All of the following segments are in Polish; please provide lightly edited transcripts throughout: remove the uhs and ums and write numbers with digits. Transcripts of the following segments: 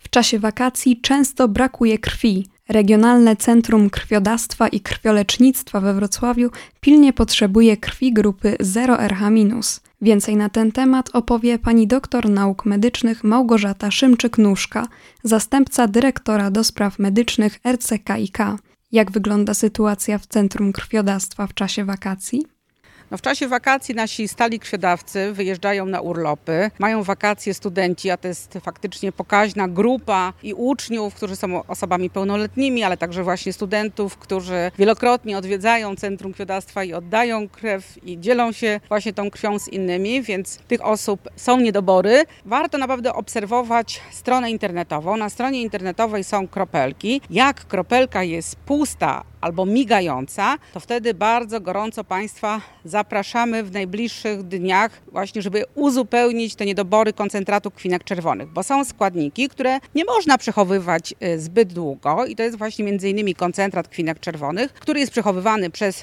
W czasie wakacji często brakuje krwi. Regionalne Centrum Krwiodawstwa i Krwiolecznictwa we Wrocławiu pilnie potrzebuje krwi grupy 0RH-. Więcej na ten temat opowie pani doktor nauk medycznych Małgorzata Szymczyk-Nóżka, zastępca dyrektora do spraw medycznych RCKiK. Jak wygląda sytuacja w Centrum Krwiodawstwa w czasie wakacji? W czasie wakacji nasi stali krwiodawcy wyjeżdżają na urlopy, mają wakacje studenci, a to jest faktycznie pokaźna grupa i uczniów, którzy są osobami pełnoletnimi, ale także właśnie studentów, którzy wielokrotnie odwiedzają Centrum Krwiodawstwa i oddają krew i dzielą się właśnie tą krwią z innymi, więc tych osób są niedobory. Warto naprawdę obserwować stronę internetową. Na stronie internetowej są kropelki. Jak kropelka jest pusta albo migająca, to wtedy bardzo gorąco Państwa zapraszamy w najbliższych dniach właśnie, żeby uzupełnić te niedobory koncentratu krwinek czerwonych, bo są składniki, które nie można przechowywać zbyt długo i to jest właśnie m.in. koncentrat krwinek czerwonych, który jest przechowywany przez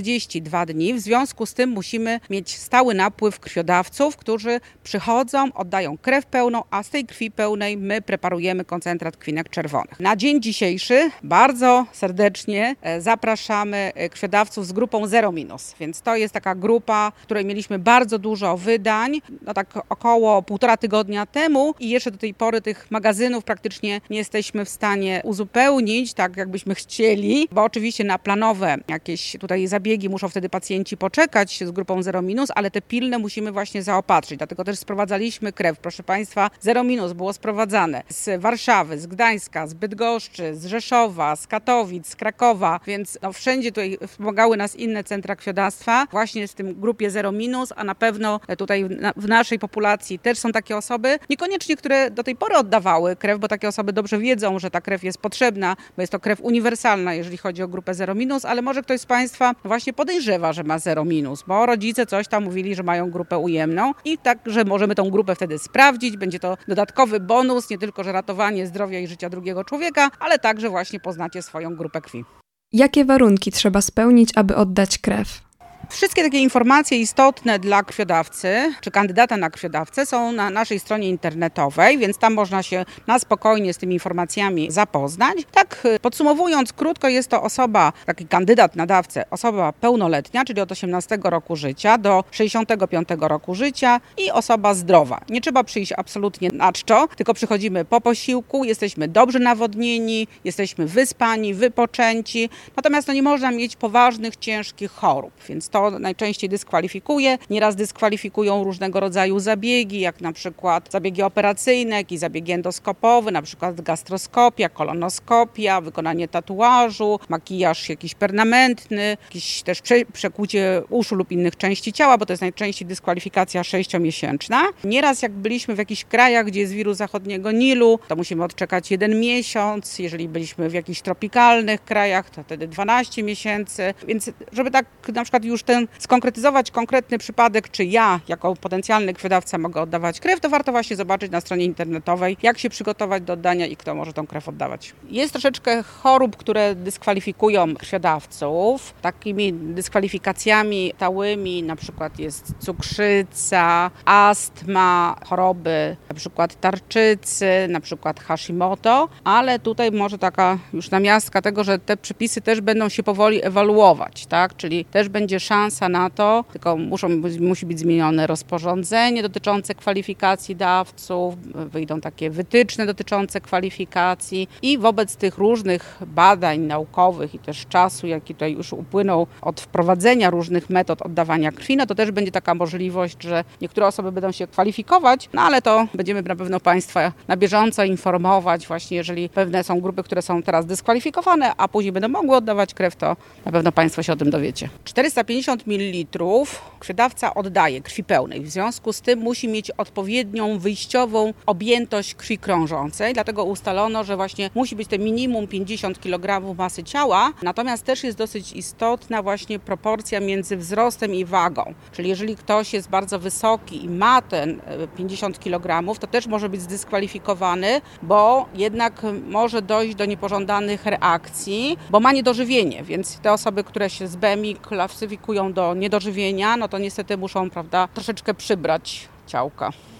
42 dni. W związku z tym musimy mieć stały napływ krwiodawców, którzy przychodzą, oddają krew pełną, a z tej krwi pełnej my preparujemy koncentrat krwinek czerwonych. Na dzień dzisiejszy bardzo serdecznie zapraszamy krwiodawców z grupą 0-, więc to jest taka grupa, w której mieliśmy bardzo dużo wydań, tak około 1,5 tygodnia temu i jeszcze do tej pory tych magazynów praktycznie nie jesteśmy w stanie uzupełnić, tak jakbyśmy chcieli, bo oczywiście na planowe jakieś tutaj zabiegi muszą wtedy pacjenci poczekać z grupą 0-, ale te pilne musimy właśnie zaopatrzyć. Dlatego też sprowadzaliśmy krew. Proszę Państwa, 0- było sprowadzane z Warszawy, z Gdańska, z Bydgoszczy, z Rzeszowa, z Katowic, z Krakowa, więc wszędzie tutaj wspomagały nas inne centra krwiodawstwa właśnie z tym grupie 0-, a na pewno tutaj w naszej populacji też są takie osoby, niekoniecznie, które do tej pory oddawały krew, bo takie osoby dobrze wiedzą, że ta krew jest potrzebna, bo jest to krew uniwersalna, jeżeli chodzi o grupę 0-, ale może ktoś z Państwa właśnie podejrzewa, że ma 0-, bo rodzice coś tam mówili, że mają grupę ujemną i także możemy tą grupę wtedy sprawdzić. Będzie to dodatkowy bonus, nie tylko, że ratowanie zdrowia i życia drugiego człowieka, ale także właśnie poznacie swoją grupę krwi. Jakie warunki trzeba spełnić, aby oddać krew? Wszystkie takie informacje istotne dla krwiodawcy czy kandydata na krwiodawcę są na naszej stronie internetowej, więc tam można się na spokojnie z tymi informacjami zapoznać. Tak podsumowując, krótko jest to osoba, taki kandydat na dawcę, osoba pełnoletnia, czyli od 18 roku życia do 65 roku życia i osoba zdrowa. Nie trzeba przyjść absolutnie na czczo, tylko przychodzimy po posiłku, jesteśmy dobrze nawodnieni, jesteśmy wyspani, wypoczęci, natomiast nie można mieć poważnych, ciężkich chorób, więc to najczęściej dyskwalifikuje. Nieraz dyskwalifikują różnego rodzaju zabiegi, jak na przykład zabiegi operacyjne, jak i zabiegi endoskopowe, na przykład gastroskopia, kolonoskopia, wykonanie tatuażu, makijaż jakiś permanentny, jakieś też przekłucie uszu lub innych części ciała, bo to jest najczęściej dyskwalifikacja 6-miesięczna. Nieraz jak byliśmy w jakichś krajach, gdzie jest wirus zachodniego Nilu, to musimy odczekać 1 miesiąc. Jeżeli byliśmy w jakichś tropikalnych krajach, to wtedy 12 miesięcy. Więc żeby tak na przykład już skonkretyzować konkretny przypadek, czy ja jako potencjalny krwiodawca mogę oddawać krew, to warto właśnie zobaczyć na stronie internetowej, jak się przygotować do oddania i kto może tą krew oddawać. Jest troszeczkę chorób, które dyskwalifikują krwiodawców. Takimi dyskwalifikacjami stałymi na przykład jest cukrzyca, astma, choroby na przykład tarczycy, na przykład Hashimoto, ale tutaj może taka już namiastka tego, że te przepisy też będą się powoli ewaluować, tak? Czyli też będzie szansa na to, tylko musi być zmienione rozporządzenie dotyczące kwalifikacji dawców, wyjdą takie wytyczne dotyczące kwalifikacji i wobec tych różnych badań naukowych i też czasu, jaki tutaj już upłynął od wprowadzenia różnych metod oddawania krwi, to też będzie taka możliwość, że niektóre osoby będą się kwalifikować, ale to będziemy na pewno Państwa na bieżąco informować, właśnie jeżeli pewne są grupy, które są teraz dyskwalifikowane, a później będą mogły oddawać krew, to na pewno Państwo się o tym dowiecie. 450 ml krwiodawca oddaje krwi pełnej. W związku z tym musi mieć odpowiednią wyjściową objętość krwi krążącej. Dlatego ustalono, że właśnie musi być to minimum 50 kg masy ciała. Natomiast też jest dosyć istotna właśnie proporcja między wzrostem i wagą. Czyli jeżeli ktoś jest bardzo wysoki i ma ten 50 kg, to też może być zdyskwalifikowany, bo jednak może dojść do niepożądanych reakcji, bo ma niedożywienie. Więc te osoby, które się z BMI klasyfikują do niedożywienia, to niestety muszą, troszeczkę przybrać ciałka.